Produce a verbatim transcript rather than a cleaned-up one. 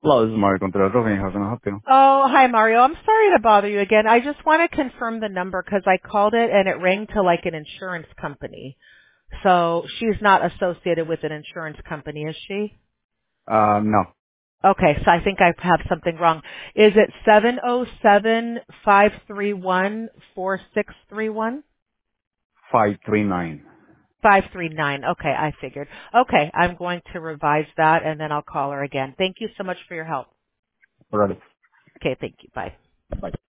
Hello, this is Mario Contreras. Roving. How can I help you? Oh, hi Mario. I'm sorry to bother you again. I just want to confirm the number because I called it and it rang to like an insurance company. So she's not associated with an insurance company, is she? Uh, no. Okay, so I think I have something wrong. Is it seven oh seven, five three one, four six three one? five three nine. five three nine. Okay, I figured. Okay, I'm going to revise that and then I'll call her again. Thank you so much for your help. Alright. Okay, thank you. Bye. Bye.